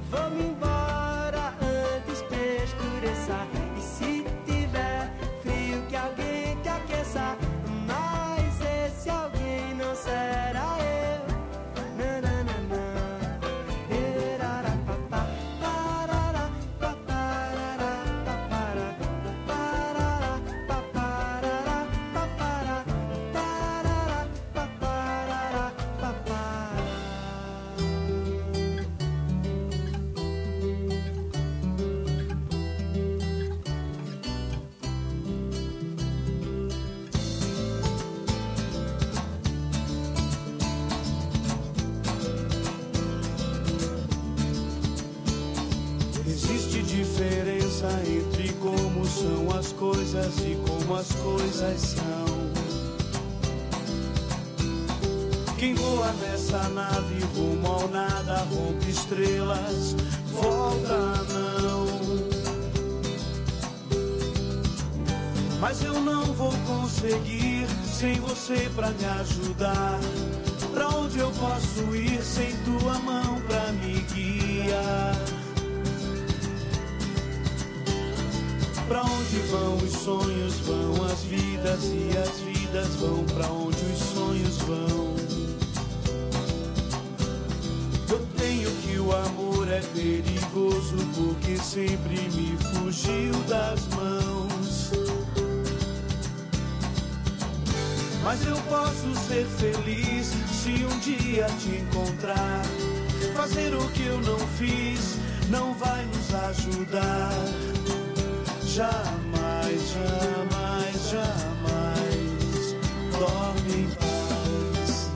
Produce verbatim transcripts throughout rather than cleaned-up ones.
vou-me embora antes que escureça. E se tiver frio, que alguém te aqueça. Mas esse alguém não será eu. Nananana. Erarapapá, parará, paparará, papará, paparará, paparará, papará, parará, paparará, papará. Existe diferença entre como são as coisas e como as coisas são. Quem voa nessa nave rumo ao nada, rompe estrelas, volta não. Mas eu não vou conseguir sem você pra me ajudar. Pra onde eu posso ir sem tua mão pra me guiar? Pra onde vão os sonhos, vão as vidas, e as vidas vão pra onde os sonhos vão. Eu tenho que o amor é perigoso, porque sempre me fugiu das mãos. Mas eu posso ser feliz se um dia te encontrar. Fazer o que eu não fiz não vai nos ajudar. Jamais, jamais, jamais dorme em paz.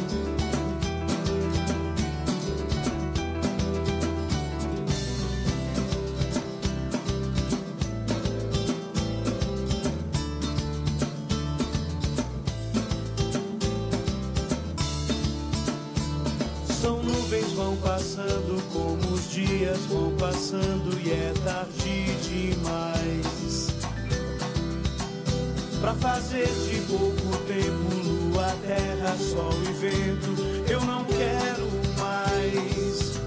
São nuvens vão passando como os dias vão passando e é tarde demais pra fazer de pouco tempo lua, terra, sol e vento. Eu não quero mais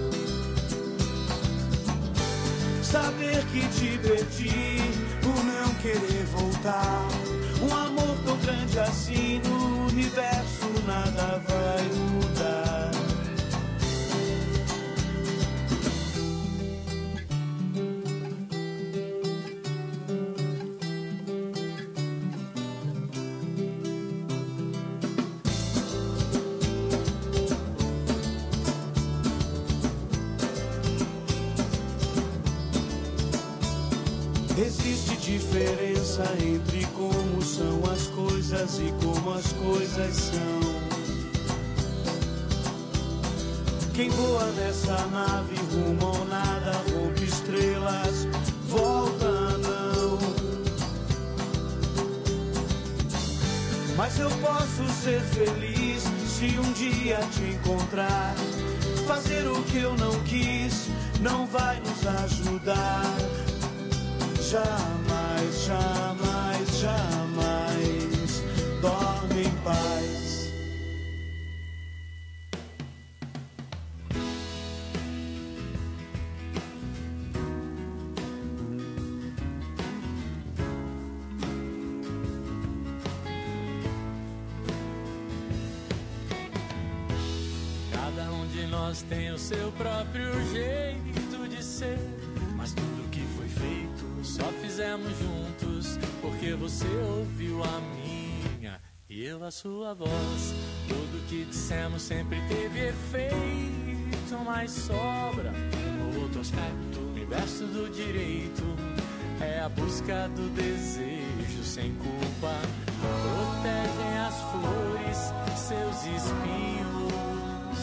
saber que te perdi por não querer voltar. Um amor tão grande assim no universo nada vai mudar. Existe diferença entre como são as coisas e como as coisas são. Quem voa nessa nave rumo ao nada, rompe estrelas, volta não. Mas eu posso ser feliz se um dia te encontrar. Fazer o que eu não quis não vai nos ajudar. Jamais, jamais, jamais dorme em paz. Cada um de nós tem o seu próprio jeito de ser, mas tudo que foi feito só fizemos juntos, porque você ouviu a minha e eu a sua voz. Tudo que dissemos sempre teve efeito, mas sobra um outro aspecto. O universo do direito é a busca do desejo sem culpa. Protegem as flores, seus espinhos.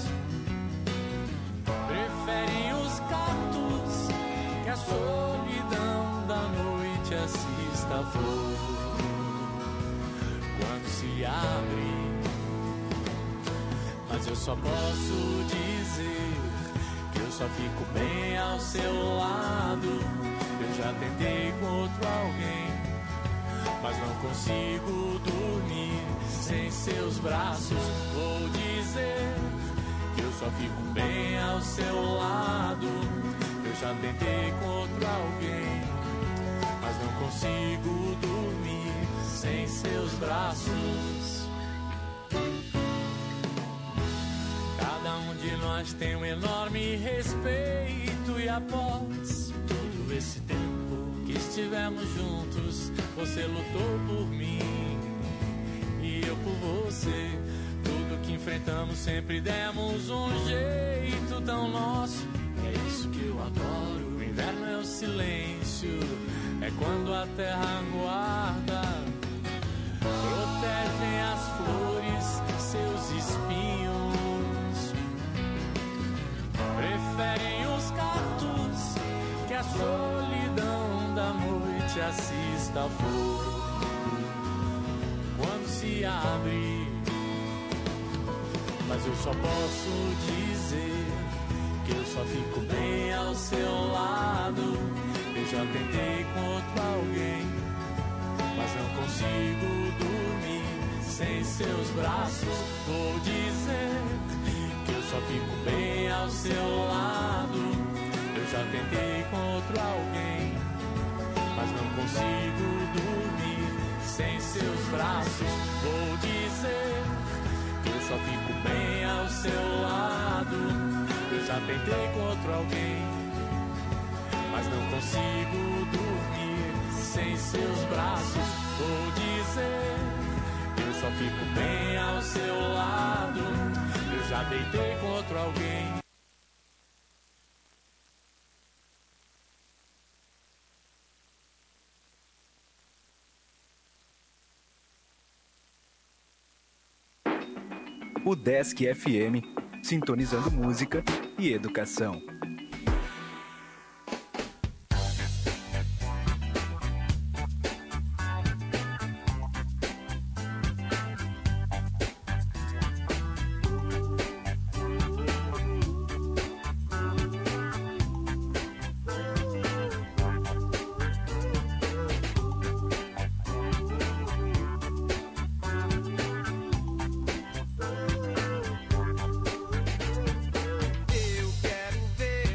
Preferem os cactos que a solidão da noite assista a flor quando se abre. Mas eu só posso dizer que eu só fico bem ao seu lado. Eu já tentei com outro alguém, mas não consigo dormir sem seus braços. Vou dizer que eu só fico bem ao seu lado. braços. Cada um de nós tem um enorme respeito e após todo esse tempo que estivemos juntos, você lutou por mim e eu por você. Tudo que enfrentamos sempre demos um jeito tão nosso. É isso que eu adoro. O inverno é o silêncio, é quando a terra guarda, protegem as flores, seus espinhos, preferem os cactos que a solidão da noite assista a flor quando se abre. Mas eu só posso dizer que eu só fico bem ao seu lado. Eu já tentei com outro alguém, mas não consigo dormir sem seus braços. Vou dizer que eu só fico bem ao seu lado. Eu já tentei com outro alguém, mas não consigo dormir sem seus braços. Vou dizer que eu só fico bem ao seu lado. Eu já tentei com outro alguém, mas não consigo dormir sem seus braços. Vou dizer que eu só fico bem ao seu lado. Eu já deitei com outro alguém. O Desk F M, sintonizando música e educação. Eu quero ver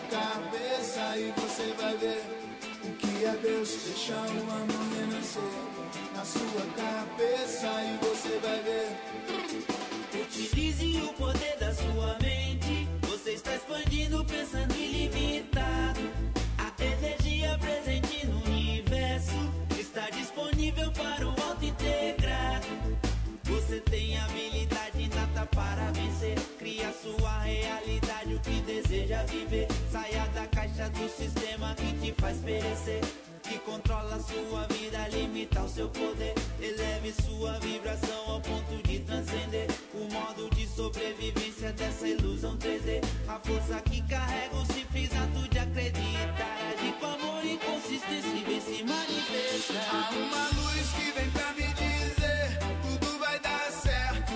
cabeça e você vai ver o que é Deus. Deixa o amor renascer na sua cabeça e você vai ver. Utilize o poder da sua mente. Você está expandindo, pensando ilimitado. A energia presente no universo está disponível para o auto-integrado. Você tem habilidade inata para vencer. Cria sua realidade, o que deseja viver. Saia da caixa do sistema que te faz perecer, que controla sua vida, limita o seu poder. Eleve sua vibração ao ponto de transcender o modo de sobrevivência dessa ilusão três D. A força que carrega o simples ato de acreditar. Agir com amor e consistência e vem se manifestar. Há uma luz que vem pra me dizer tudo vai dar certo.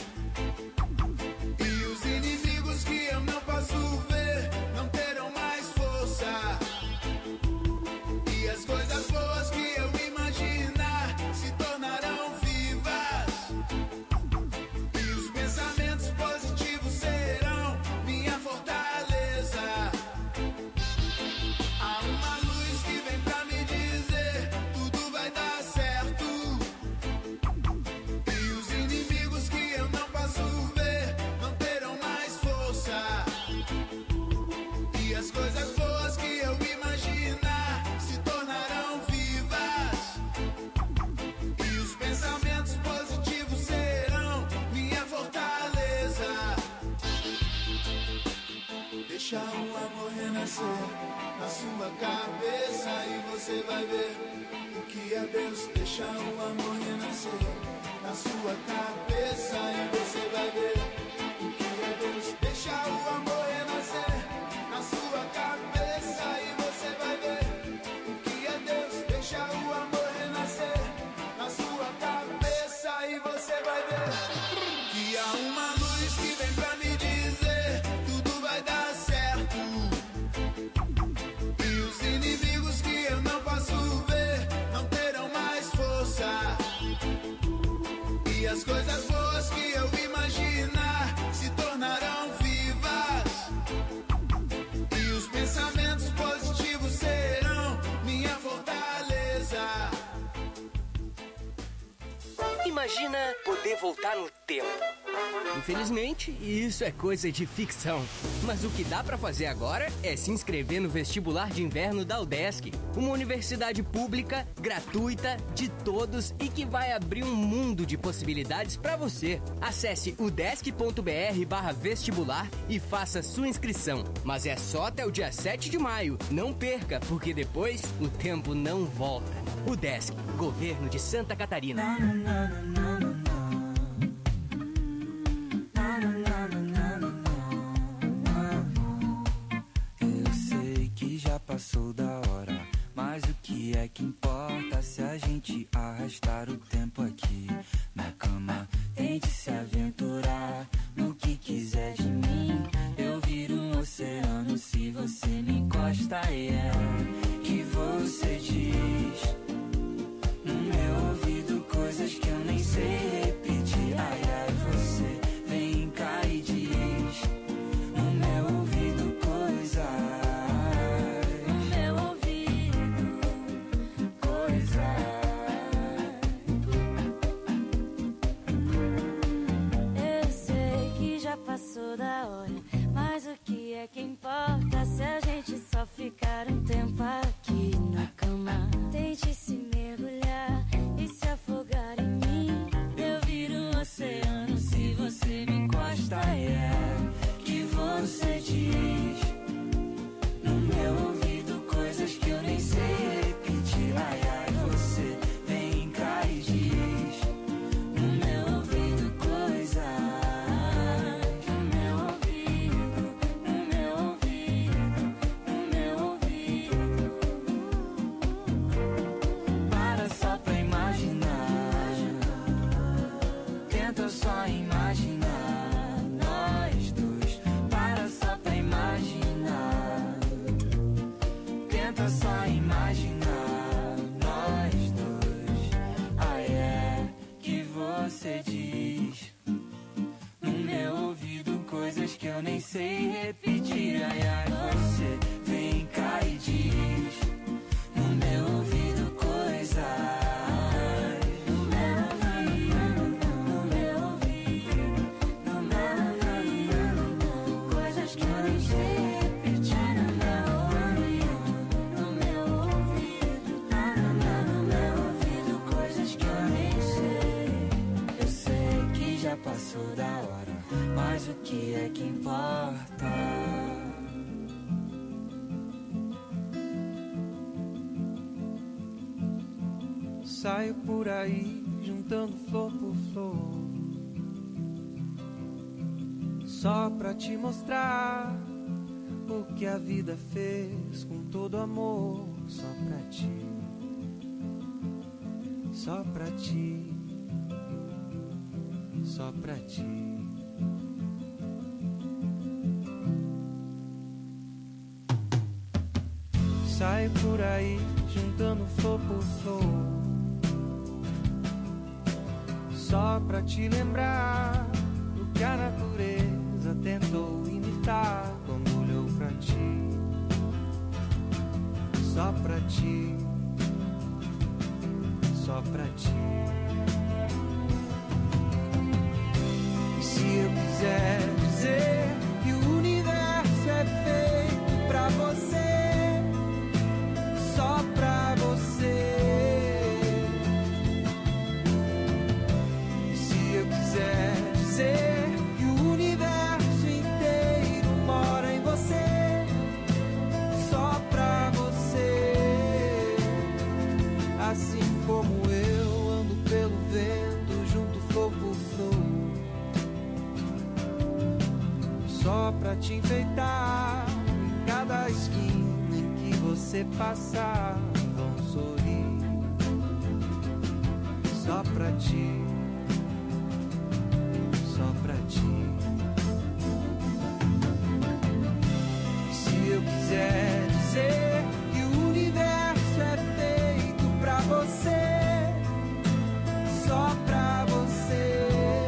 E os inimigos que eu não posso ver não terão mais força. E as coisas boas que eu imaginar se tornarão vivas. E os pensamentos positivos serão minha fortaleza. Há uma luz que vem pra me dizer tudo vai dar certo. E os inimigos que eu não posso ver não terão mais força. E as coisas boas que eu imaginar se tornarão vivas. E os pensamentos positivos serão minha fortaleza. Deixa o amor renascer na sua cabeça e você vai ver o que é Deus. Deixa o amor renascer na sua cabeça e você vai ver o que é Deus. Deixa o amor renascer na sua cabeça e você vai ver o que é Deus. Deixa o amor renascer na sua cabeça e você vai ver que há uma luz que vem pra me dizer tudo vai dar certo. E os inimigos que eu não posso ver não terão mais força. E as coisas boas que eu imaginar se tornarão vivas. E os pensamentos positivos serão minha fortaleza. Imagina poder voltar no tempo. Infelizmente, isso é coisa de ficção. Mas o que dá pra fazer agora é se inscrever no vestibular de inverno da UDESC, uma universidade pública, gratuita, de todos e que vai abrir um mundo de possibilidades pra você. Acesse udesc.br barra vestibular e faça sua inscrição. Mas é só até o dia sete de maio. Não perca, porque depois o tempo não volta. UDESC, Governo de Santa Catarina. Eu sei que já passou da hora, mas o que é que importa se a gente arrastar o tempo aqui na cama? Tente se aventurar no que quiser de mim. Eu viro um oceano se você me encosta. E é que você diz no meu ouvido coisas que eu nem sei repetir. Ai, ai, você vem cá e diz no meu ouvido coisas. No meu ouvido coisas. Eu sei que já passou da hora, mas o que é que importa se a gente só ficar um tempo aqui na cama? Tente se mergulhar e se afogar em mim. Eu viro um oceano se você me encosta. E é que você diz no meu ouvido coisas que eu nem sei repetir. Ai, ai, você vem cá e diz no meu ouvido coisas. No meu ouvido, no meu ouvido, no meu ouvido. Para só pra imaginar, tenta só imaginar nós dois. Para só pra imaginar, tenta só imaginar nós dois. Ai, é que você diz no meu ouvido coisas que eu nem sei repetir. Ai, ai, você já passou da hora, mas o que é que importa? Saio por aí juntando flor por flor, só pra te mostrar o que a vida fez com todo amor. Só pra ti, só pra ti, só pra ti. Saio por aí juntando flor por flor, só pra te lembrar do que a natureza tentou imitar quando olhou pra ti. Só pra ti, só pra ti. E se eu quiser dizer que o universo é feito pra você, só pra você. E se eu quiser dizer que o universo inteiro mora em você, só pra você. Assim como eu ando pelo vento, junto flor por flor, só pra te enfeitar. Em cada esquina em que você passar, vão sorrir. Só pra ti, só pra ti. E se eu quiser dizer que o universo é feito pra você, só pra você.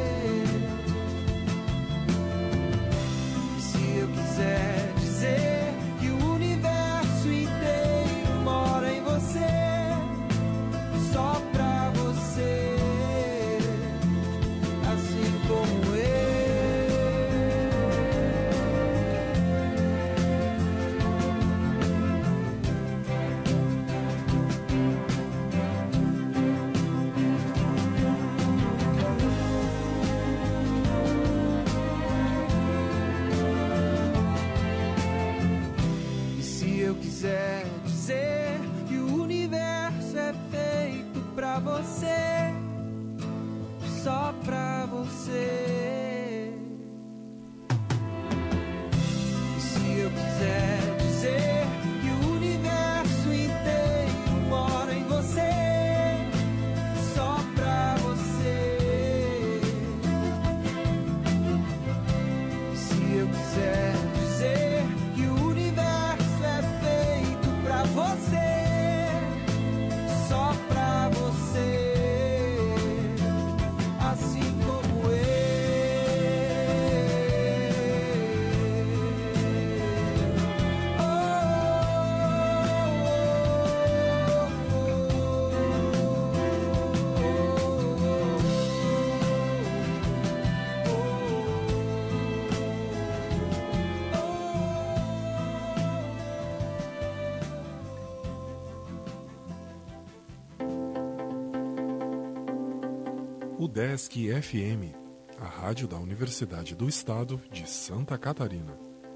E se eu quiser dizer que o universo inteiro mora em você, só pra você. Assim como eu. E se eu quiser dizer que o universo é feito pra você, só pra você. E se eu quiser dizer que o universo inteiro mora em você, só pra você. E se eu quiser dizer que o universo é feito pra você, só pra você. Assim como eu. UDESC F M, a rádio da Universidade do Estado de Santa Catarina.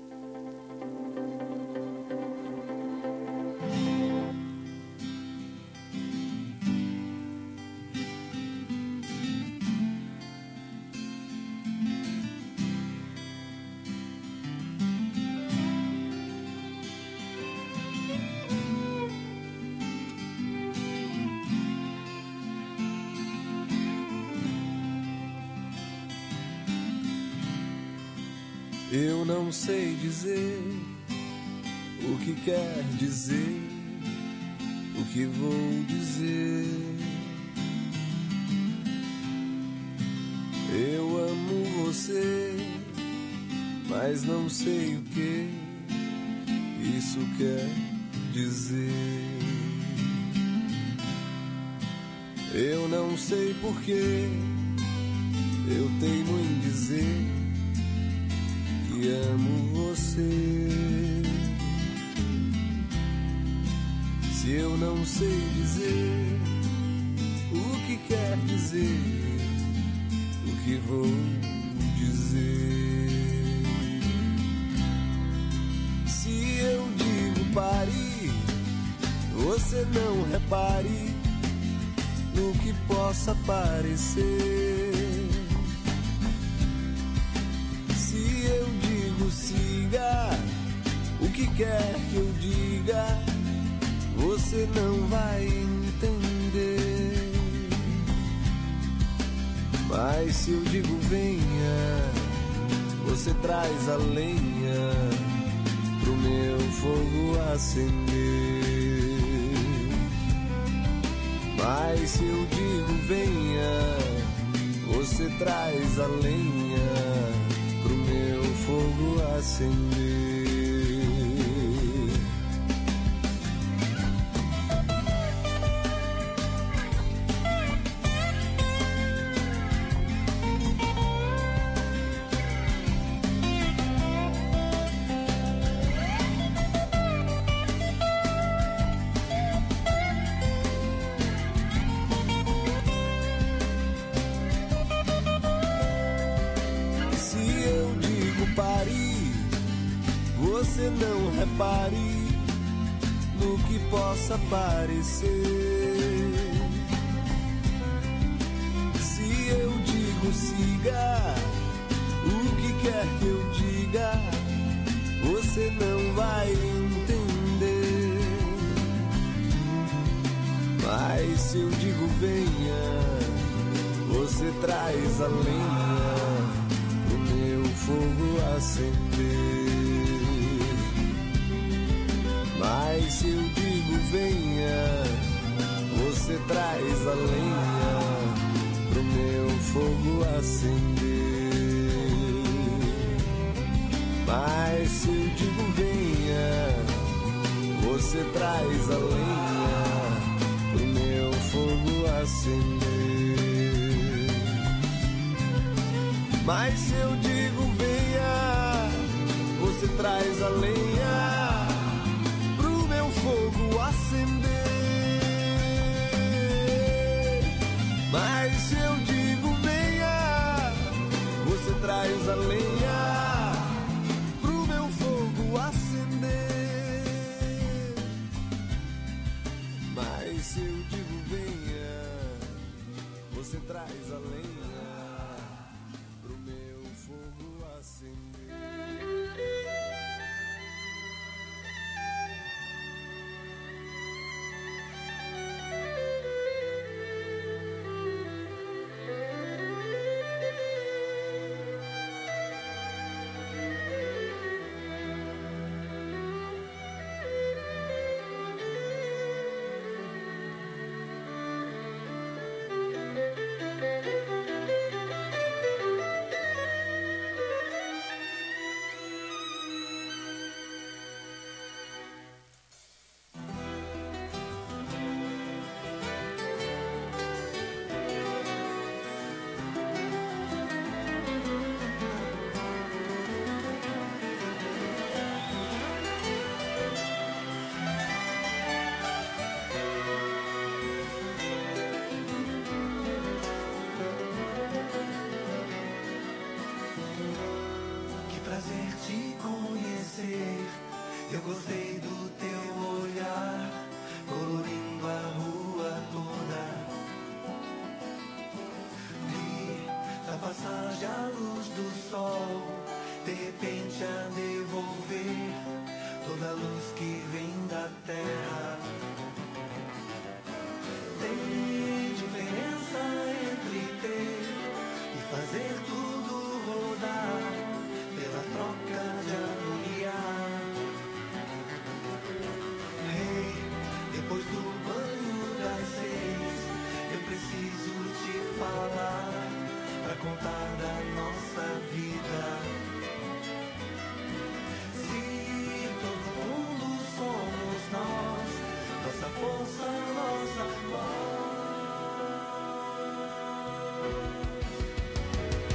Eu não sei dizer o que quer dizer, o que vou dizer. Eu amo você, mas não sei o que isso quer dizer. Eu não sei porquê, eu teimo em dizer que amo você. Se eu não sei dizer o que quer dizer, o que vou dizer. Se eu digo pare, você não repare no que possa parecer. Se eu digo siga, o que quer que eu diga, você não vai entender. Mas se eu digo venha, você traz a lenha pro meu fogo acender. Mas se eu digo venha, você traz a lenha pro meu fogo acender. Você não repare no que possa parecer. Se eu digo siga, o que quer que eu diga, você não vai entender. Mas se eu digo venha, você traz a lenha pro meu fogo acender. Mas se eu digo venha, você traz a lenha pro meu fogo acender. Mas se eu digo venha, você traz a lenha pro meu fogo acender. Mas se eu digo venha, você traz a lenha fogo acender. Mas se eu digo venha, você traz a lenha pro meu fogo acender. Mas se eu digo venha, você traz a lenha pro meu fogo acender. Eu gostei do teu olhar, colorindo a rua toda. Vi na passagem a luz do sol, de repente a devolver toda a luz que vem da terra. Tem diferença entre ter e fazer tudo rodar pela troca de harmonia. Depois do banho das seis, eu preciso te falar, pra contar da nossa vida. Se todo mundo somos nós, nossa força, nossa voz.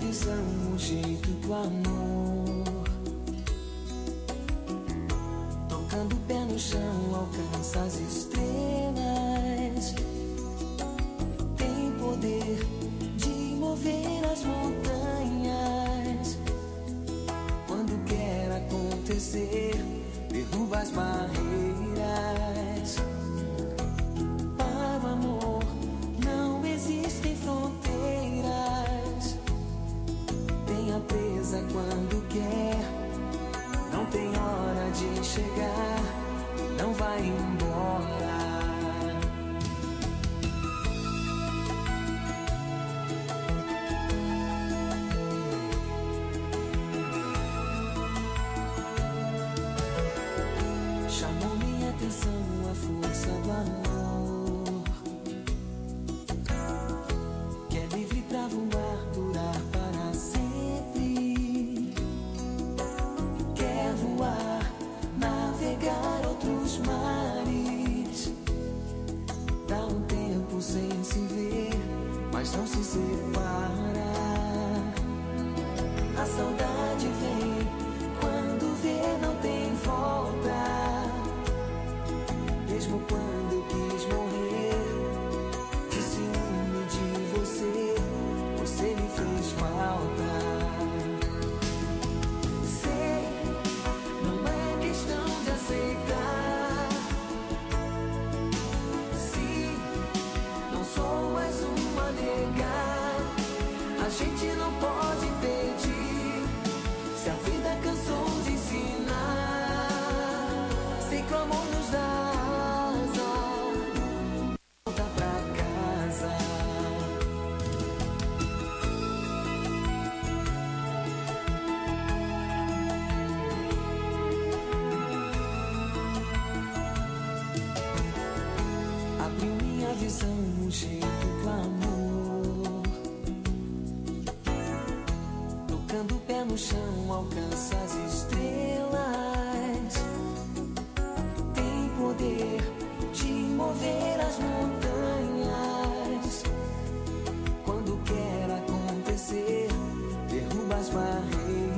atenção o jeito do amor. Tocando o pé no chão, alcança as estrelas. Tem poder de mover as montanhas. Quando quer acontecer, derruba as barreiras. Para o amor não existem fronteiras. Tenha presa quando quer. Não tem hora de chegar, não vai embora. Chamou minha atenção a força do amor, que é livre pra voar, durar para sempre. Quer voar, navegar outros mares. Dá um tempo sem se ver, mas não se separa. A saudade vem quando vê, não tem volta. Mesmo quando quis morrer, de ciúme de você, você me fez falta. Sei, não é questão de aceitar. Se não sou mais uma a negar, a gente não pode pedir. Se a vida cansou de ensinar, sei que o amor nos dá. O jeito do amor, tocando o pé no chão, alcança as estrelas. Tem poder de mover as montanhas. Quando quer acontecer, derruba as barreiras.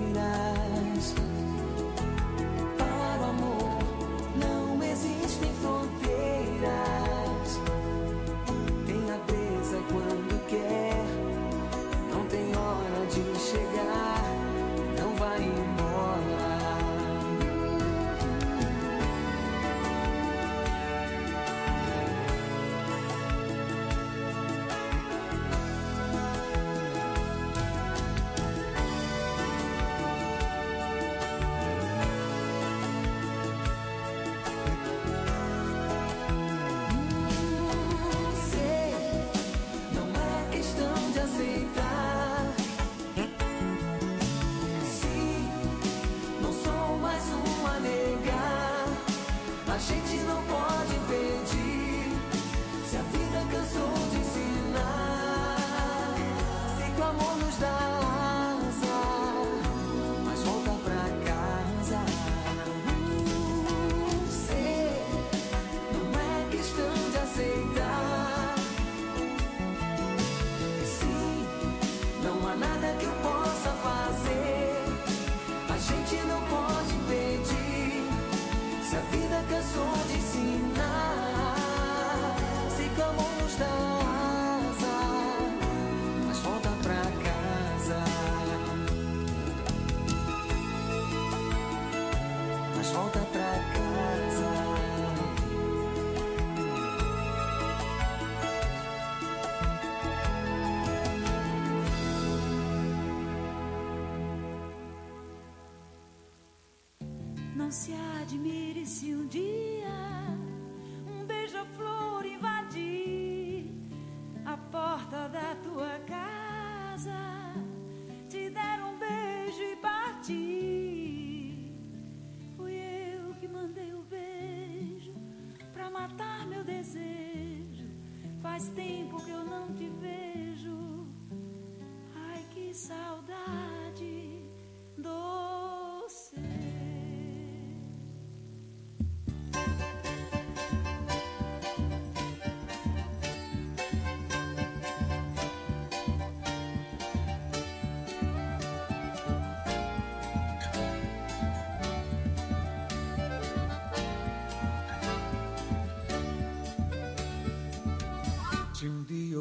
Para o amor não existem fronteiras. Quando quer, não tem hora de chegar, não vai embora. Não se admire se um dia um beija-flor invadir a porta da tua casa, te der um beijo e partir. Fui eu que mandei o beijo pra matar meu desejo. Faz tempo que eu não te vejo. Ai, que saudade doce.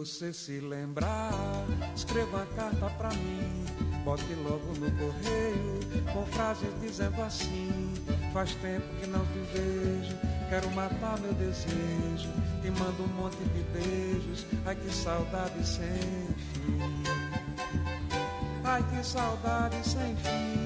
você se lembrar, escreva uma carta pra mim, bote logo no correio, com frases dizendo assim: faz tempo que não te vejo, quero matar meu desejo, te mando um monte de beijos, ai que saudade sem fim, ai que saudade sem fim.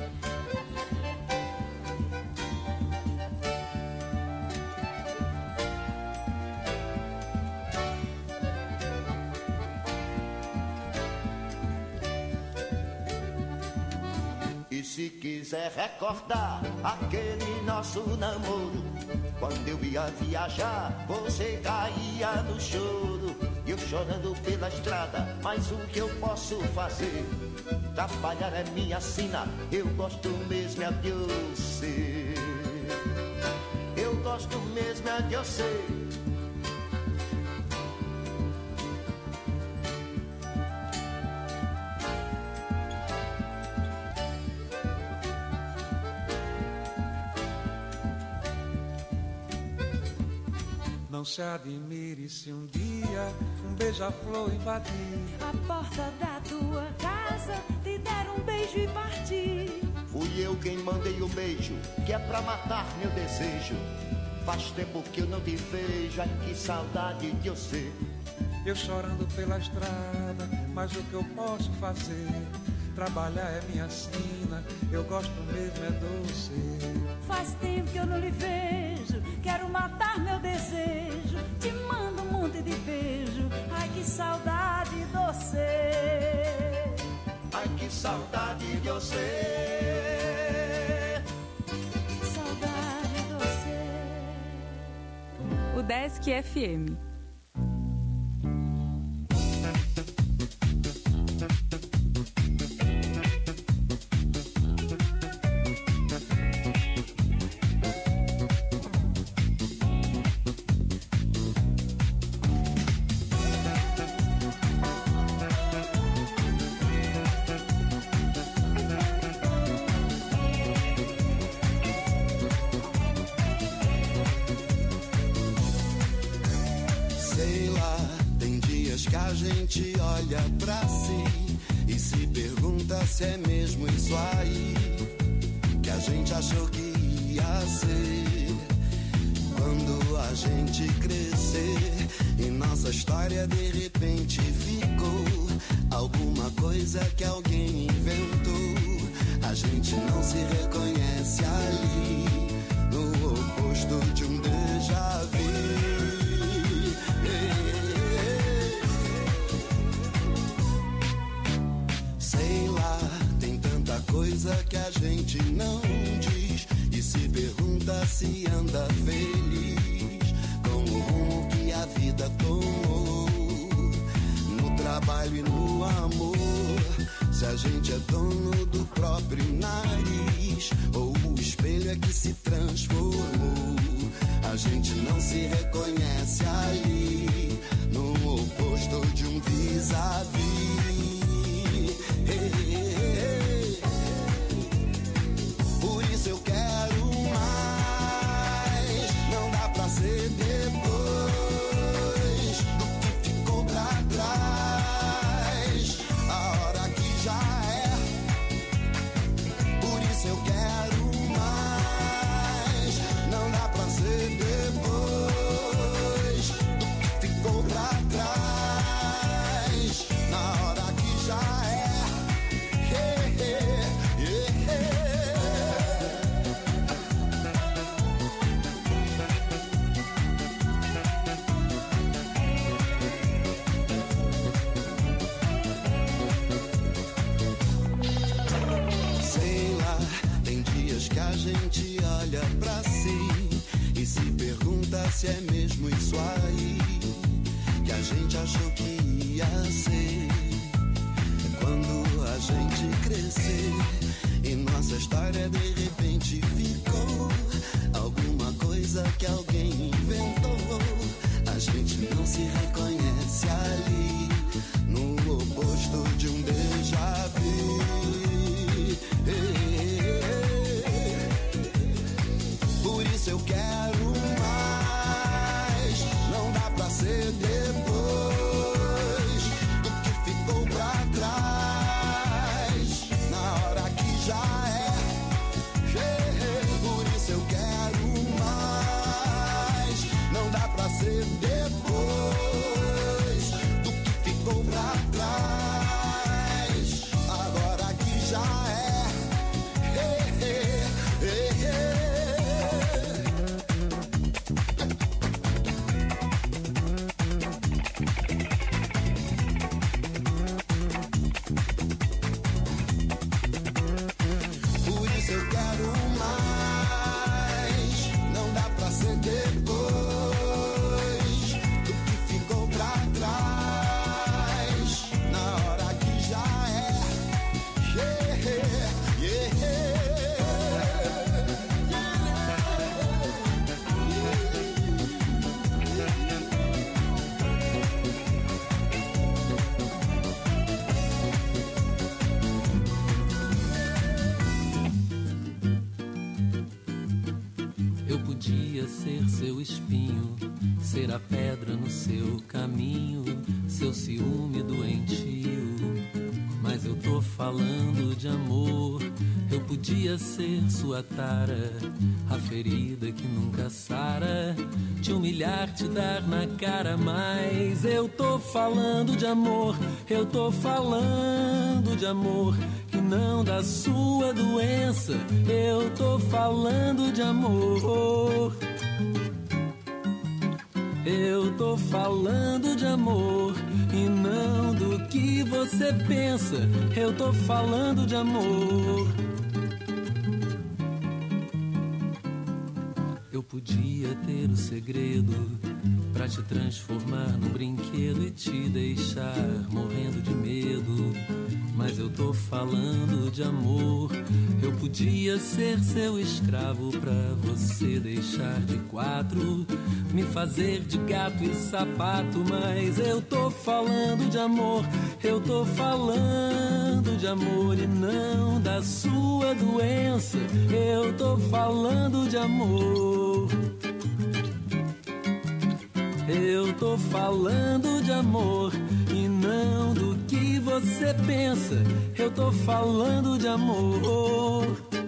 Se quiser recordar aquele nosso namoro, quando eu ia viajar, você caía no choro, e eu chorando pela estrada, mas o que eu posso fazer? Trabalhar é minha sina, eu gosto mesmo é de você. Eu gosto mesmo é de você. Não se admire se um dia um beija-flor invadir a porta da tua casa, te der um beijo e partir. Fui eu quem mandei o beijo, que é pra matar meu desejo. Faz tempo que eu não te vejo, ai que saudade de você. Eu chorando pela estrada, mas o que eu posso fazer? Trabalhar é minha sina, eu gosto mesmo é de você. Faz tempo que eu não lhe vejo, quero matar meu desejo, te mando um monte de beijo, ai que saudade de você. Ai que saudade de você. Saudade de você. O Desk F M. Se é mesmo isso aí que a gente achou que ia ser quando a gente crescer e nossa história de repente ficou alguma coisa que alguém inventou. A gente não se reconhece ali no oposto de um déjà vu. Coisa que a gente não diz e se pergunta se anda feliz com o rumo que a vida tomou, no trabalho e no amor. Se a gente é dono do próprio nariz ou o espelho é que se transformou, a gente não se reconhece ali no oposto de um vis-a-vis. Eu quero mais, não dá pra ser depois do que ficou pra trás, a hora que já é, por isso eu quero mais, não dá pra ser depois do que ficou pra trás, na hora que já é. Yeah, yeah, yeah. Que a gente olha pra si e se pergunta se é mesmo isso aí que a gente achou que ia ser quando a gente crescer e nossa história de repente ficou alguma coisa que alguém inventou. A gente não se reconhece ali no oposto de um déjà vu. Por isso eu quero mais, não dá pra ser depois pra trás. Agora que já é. Hey, hey, hey, hey. Por isso eu quero mais. Não dá pra ser depois do que ficou pra trás. Na hora que já é. Yeah, yeah, yeah. Eu podia ser seu espinho, ser a pedra no seu caminho, seu ciúme doentio. Mas eu tô falando de amor. Eu podia ser sua tara, a ferida que nunca sara, te humilhar, te dar na cara. Mas eu tô falando de amor. Eu tô falando de amor, e não da sua doença. Eu tô falando de amor. Eu tô falando de amor, e não do que você pensa. Eu tô falando de amor. Eu podia ter o segredo pra te transformar num brinquedo e te deixar morrendo de medo. Mas eu tô falando de amor. Eu podia ser seu escravo pra você deixar de quatro, me fazer de gato e sapato. Mas eu tô falando de amor. Eu tô falando de amor, e não da sua doença. Eu tô falando de amor. Eu tô falando de amor, e não do que você pensa. Eu tô falando de amor.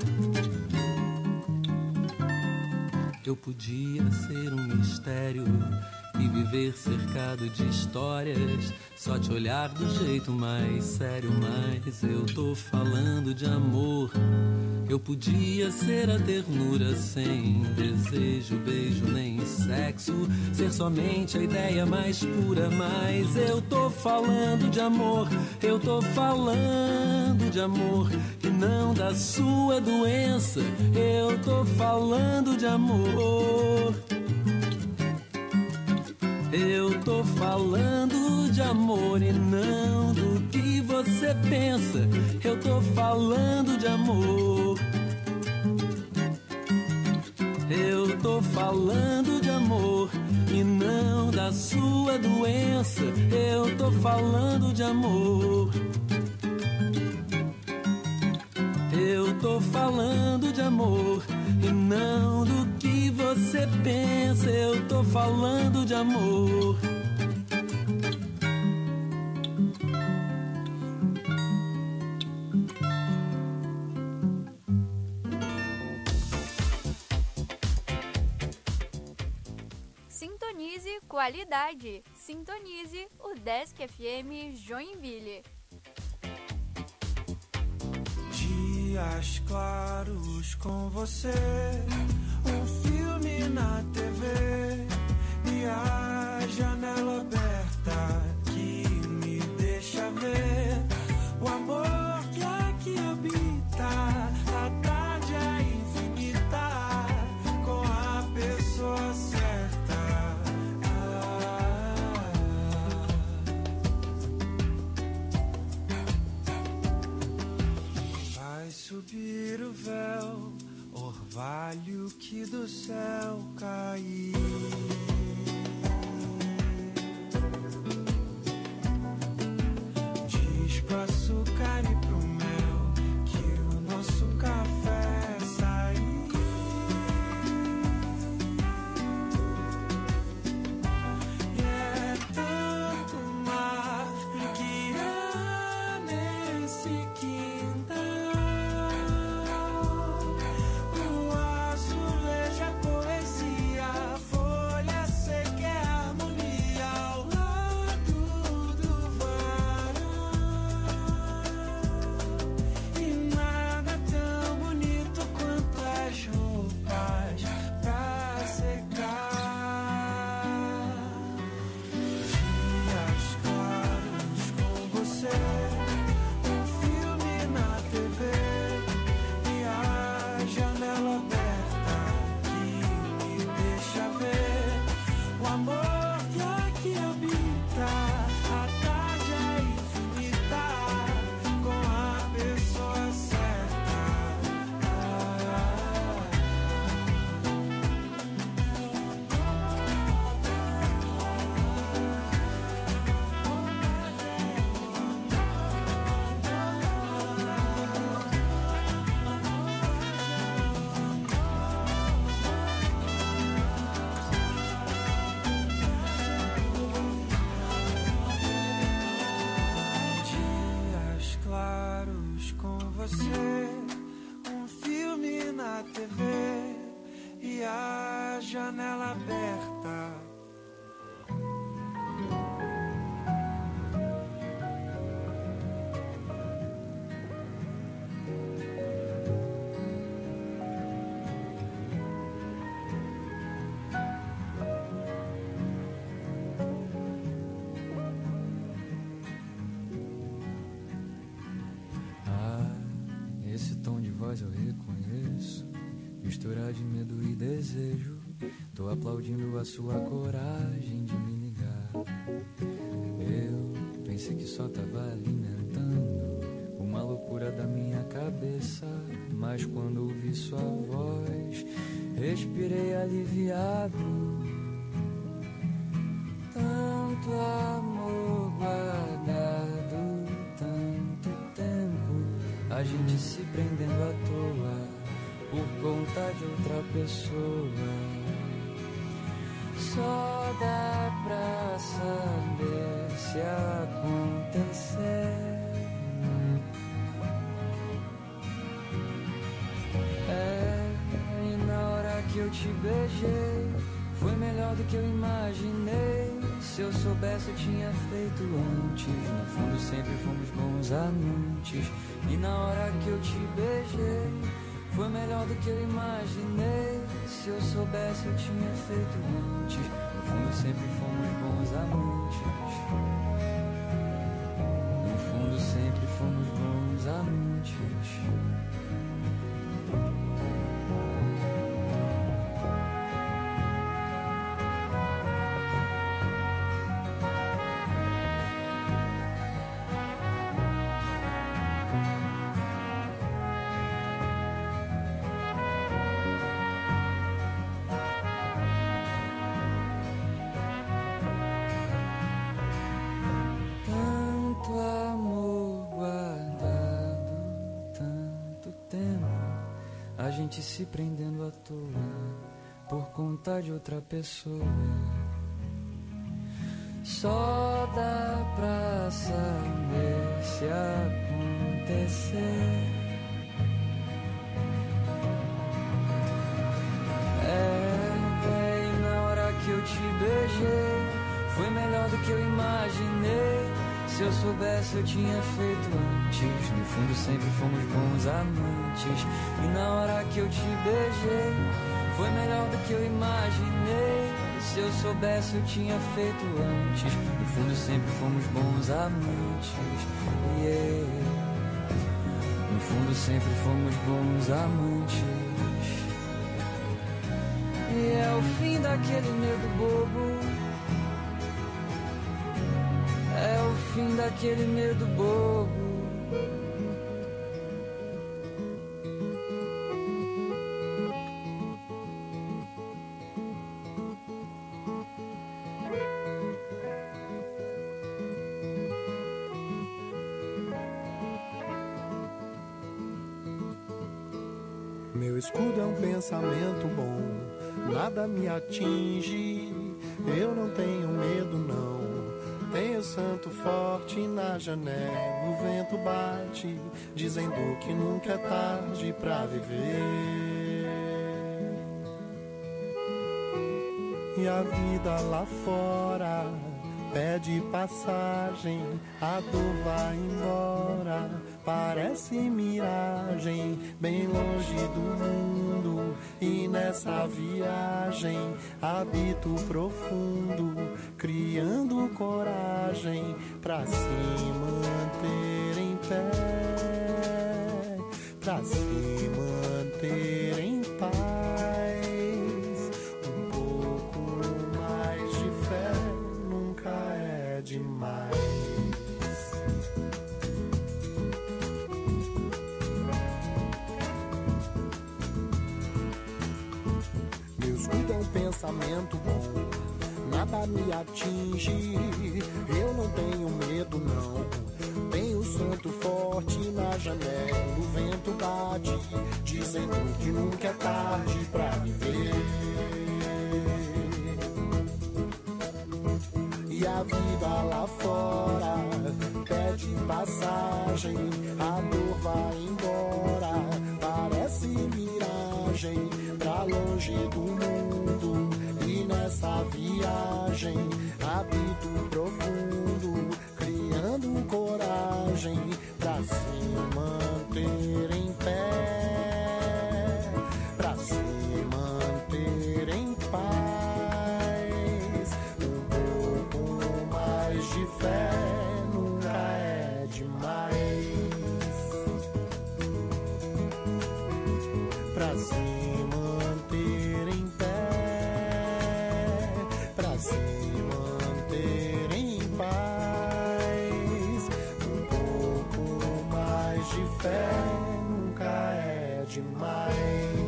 Eu podia ser um mistério e viver cercado de histórias, só te olhar do jeito mais sério. Mas eu tô falando de amor. Eu podia ser a ternura sem desejo, beijo nem sexo, ser somente a ideia mais pura. Mas eu tô falando de amor. Eu tô falando de amor, e não da sua doença. Eu tô falando de amor. Eu tô falando de amor, e não do que você pensa. Eu tô falando de amor. Eu tô falando de amor, e não da sua doença. Eu tô falando de amor. Eu tô falando de amor, e não do que você pensa. Eu tô falando de amor. Sintonize qualidade. Sintonize o Desk F M Joinville. Dias claros com você, um filme na T V e a janela aberta que me deixa ver o amor que aqui habita. A tarde é infinita com a pessoa certa. Vai subir o véu, orvalho que do céu caiu. Diz pro açúcar e pro mel que o nosso café saiu. E é tanto mar que há nesse quintal. O azulejo é poesia. voz eu reconheço, mistura de medo e desejo. Tô aplaudindo a sua coragem de me ligar. Eu pensei que só tava alimentando uma loucura da minha cabeça, mas quando ouvi sua voz, respirei aliviado. Tanto amor guardado, tanto tempo, a gente se prendendo à toa por conta de outra pessoa. Só dá pra saber se acontecer. É, e na hora que eu te beijei, foi melhor do que eu imaginei. Se eu soubesse eu tinha feito antes. No fundo sempre fomos bons amantes. E na hora que eu te beijei, foi melhor do que eu imaginei. Se eu soubesse eu tinha feito antes. No fundo sempre fomos bons amantes. No fundo sempre fomos bons amantes. Se prendendo à toa por conta de outra pessoa. Só dá pra saber se acontecer. É, e na hora que eu te beijei, foi melhor do que eu imaginei. Se eu soubesse eu tinha feito antes. No fundo sempre fomos bons amantes. E na hora que eu te beijei, foi melhor do que eu imaginei. Se eu soubesse eu tinha feito antes. No fundo sempre fomos bons amantes. Yeah. No fundo sempre fomos bons amantes. E é o fim daquele medo bobo. É o fim daquele medo bobo. Meu escudo é um pensamento bom, nada me atinge. Eu não tenho medo não. Tenho santo forte na janela, o vento bate, dizendo que nunca é tarde pra viver. E a vida lá fora pede passagem, a dor vai embora, parece miragem, bem longe do mundo. E nessa viagem habito profundo, criando coragem pra se manter em pé, pra se manter em paz. Um pouco mais de fé nunca é demais. Meu escudo é um pensamento bom, nada me atinge, eu não tenho medo não. Tenho santo forte na janela, o vento bate, dizendo que nunca é tarde pra viver. E a vida lá fora pede passagem, a dor vai embora, parece miragem, pra longe do mundo. E nessa viagem habito profundo, criando coragem pra se manter em pé, pra se manter em paz. Um pouco mais de fé nunca é demais. se manter em pé, pra se manter em paz. Um pouco mais de fé nunca é demais.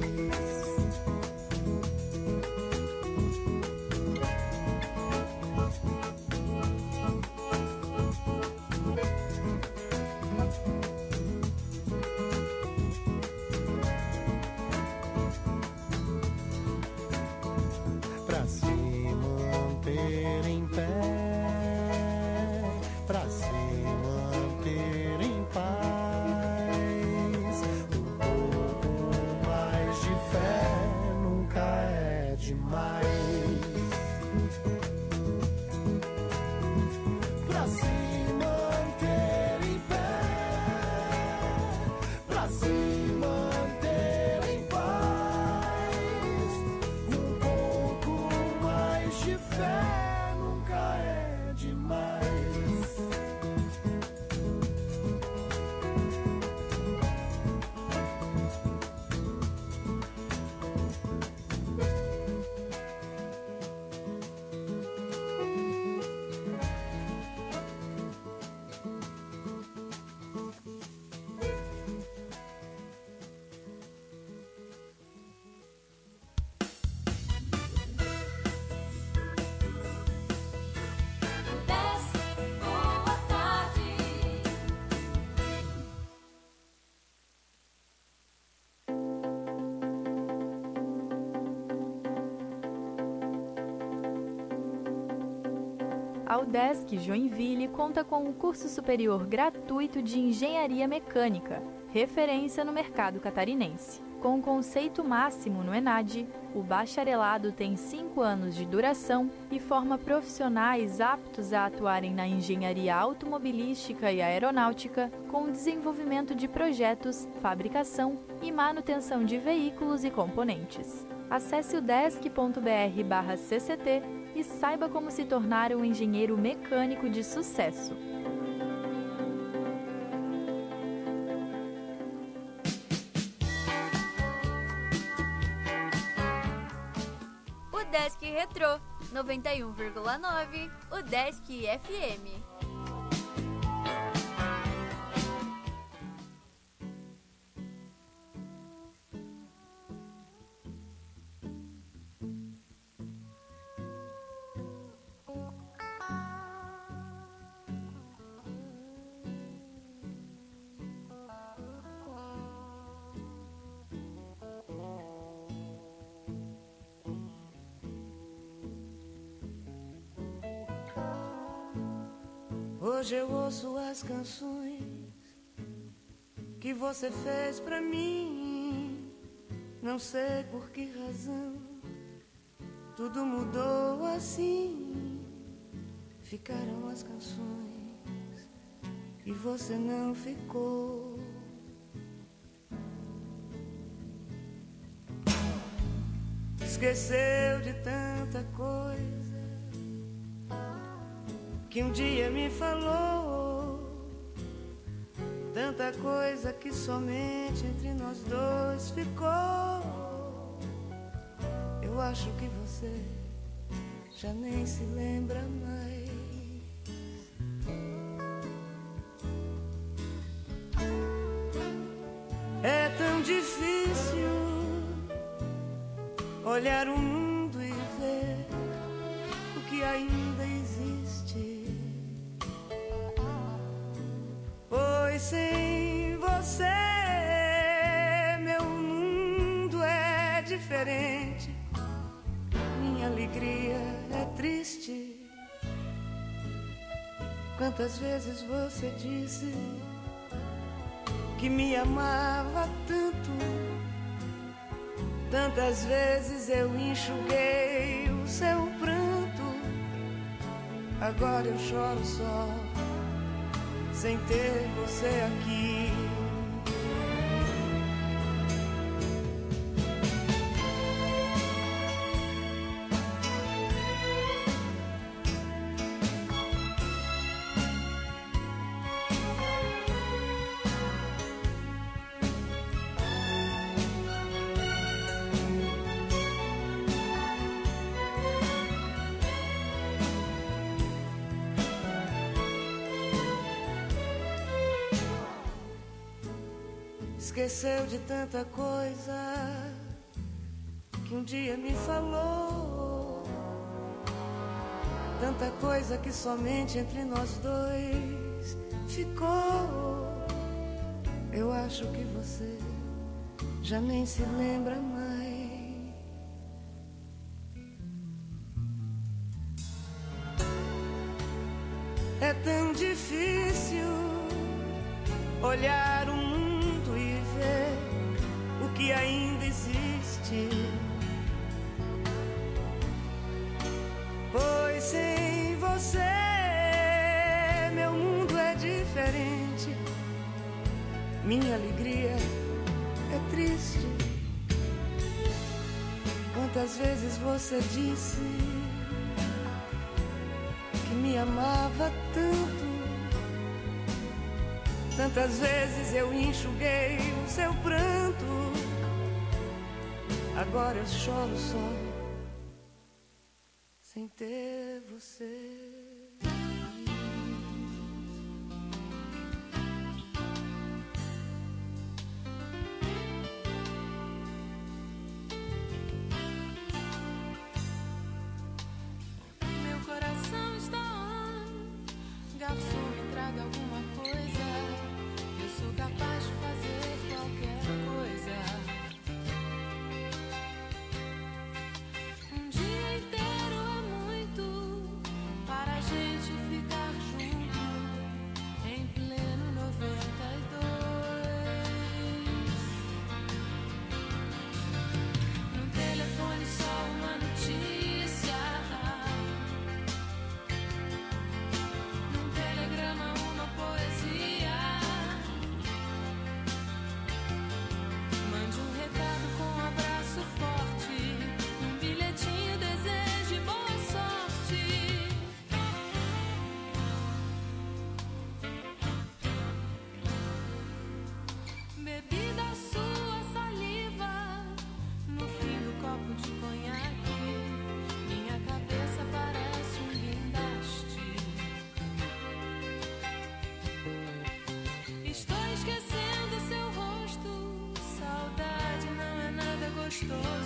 Pra se manter em pé, pra se manter em paz. Um pouco mais de fé nunca é demais. Pra se manter em pé, pra se manter em paz. Um pouco mais de fé nunca é demais. Boa tarde. A UDESC Joinville conta com um curso superior gratuito de Engenharia Mecânica, referência no mercado catarinense. Com o conceito máximo no ENAD, o bacharelado tem cinco anos de duração e forma profissionais aptos a atuarem na engenharia automobilística e aeronáutica, com desenvolvimento de projetos, fabricação e manutenção de veículos e componentes. Acesse udesc ponto br barra C C T e saiba como se tornar um engenheiro mecânico de sucesso. Udesc Retrô, noventa e um vírgula nove, Udesc F M. Hoje eu ouço as canções que você fez pra mim. Não sei por que razão tudo mudou assim. Ficaram as canções e você não ficou. Esqueceu de tanta coisa que um dia me falou, tanta coisa que somente entre nós dois ficou. Eu acho que você já nem se lembra mais. É tão difícil olhar o mundo e ver o que ainda existe. Pois sem você meu mundo é diferente, minha alegria é triste. Quantas vezes você disse que me amava tanto, tantas vezes eu enxuguei o seu pranto. Agora eu choro só, sem ter você aqui. Esqueceu de tanta coisa que um dia me falou, tanta coisa que somente entre nós dois ficou. Eu acho que você já nem se lembra mais. É tão difícil olhar o mundo e ver o que ainda existe, pois sem você meu mundo é diferente. Minha alegria é triste. Quantas vezes você disse que me amava tanto, tantas vezes eu enxuguei o seu pranto. Agora eu choro só sem ter você. Estou